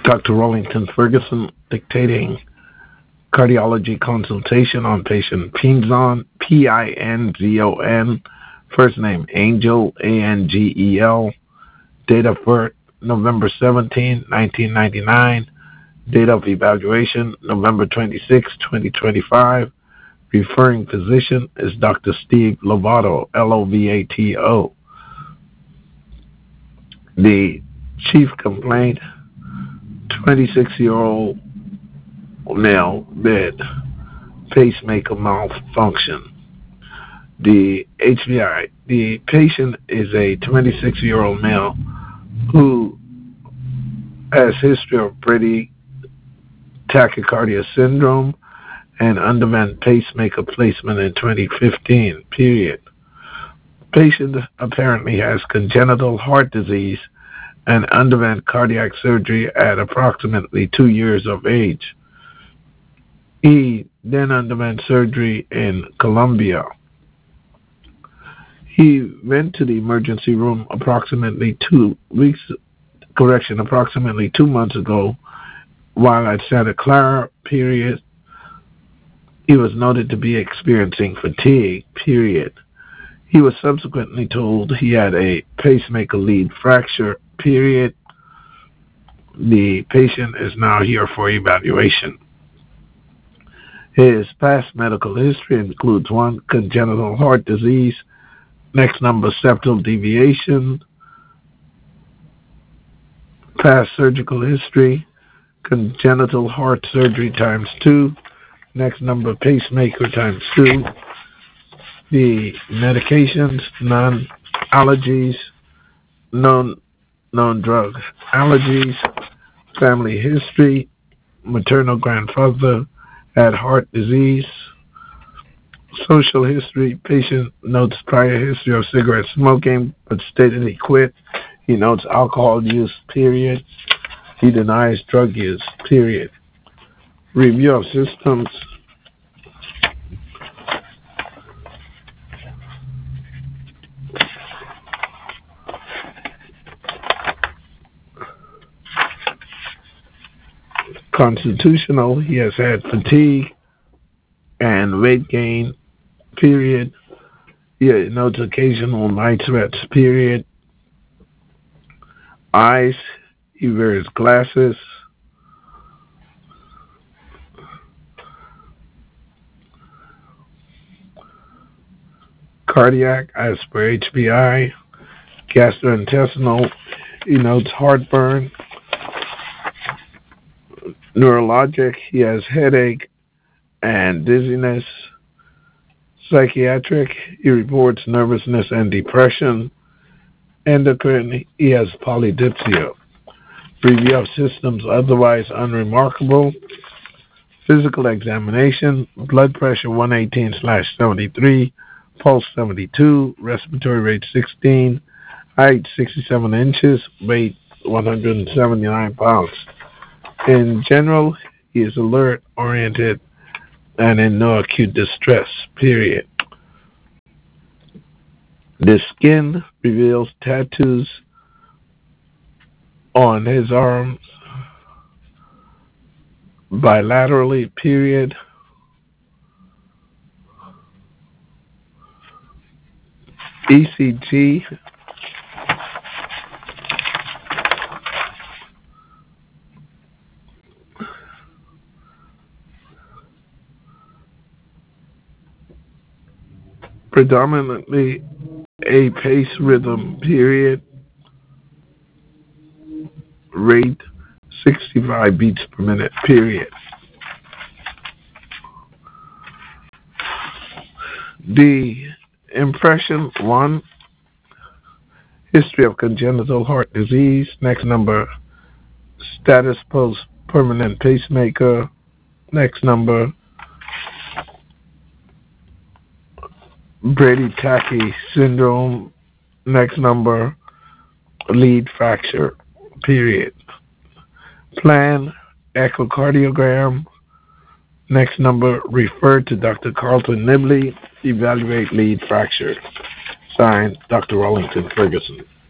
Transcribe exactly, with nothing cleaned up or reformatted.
Doctor Rollington Ferguson dictating cardiology consultation on patient Pinzon, P I N Z O N, first name Angel, A N G E L, date of birth November seventeenth, nineteen ninety-nine, date of evaluation November twenty-sixth, twenty twenty-five, referring physician is Doctor Steve Lovato, L O V A T O. The chief complaint, twenty-six-year-old male, bed, pacemaker malfunction. The H B I, the patient is a twenty-six-year-old male who has history of Brady tachycardia syndrome and underwent pacemaker placement in twenty fifteen, period. Patient apparently has congenital heart disease and underwent cardiac surgery at approximately two years of age. He then underwent surgery in Colombia. He went to the emergency room approximately two weeks, correction, approximately two months ago while at Santa Clara, period. He was noted to be experiencing fatigue, period. He was subsequently told he had a pacemaker lead fracture, period. The patient is now here for evaluation. His past medical history includes one, congenital heart disease, next number, septal deviation, past surgical history, congenital heart surgery times two, next number, pacemaker times two, the medications, non-allergies, known, known drugs, allergies, family history, maternal grandfather had heart disease, social history, patient notes prior history of cigarette smoking, but stated he quit. He notes alcohol use, period. He denies drug use, period. Review of systems. Constitutional, he has had fatigue and weight gain, period. He notes occasional night sweats, period. Eyes, he wears glasses. Cardiac, as per H B I. Gastrointestinal, he notes heartburn. Neurologic, he has headache and dizziness. Psychiatric, he reports nervousness and depression. Endocrine, he has polydipsia. Review of systems otherwise unremarkable. Physical examination, blood pressure one eighteen slash seventy-three, pulse seventy-two, respiratory rate sixteen, height sixty-seven inches, weight one hundred seventy-nine pounds. In general, he is alert, oriented, and in no acute distress, period. The skin reveals tattoos on his arms bilaterally, period. E C G, predominantly a pace rhythm, period. Rate sixty-five beats per minute, period. The impression, one, history of congenital heart disease. Next number, status post permanent pacemaker. Next number, Brady Tachy syndrome. Next number, lead fracture, period. Plan, echocardiogram. Next number, refer to Doctor Carlton Nibley. Evaluate lead fracture. Signed, Doctor Rollington Ferguson.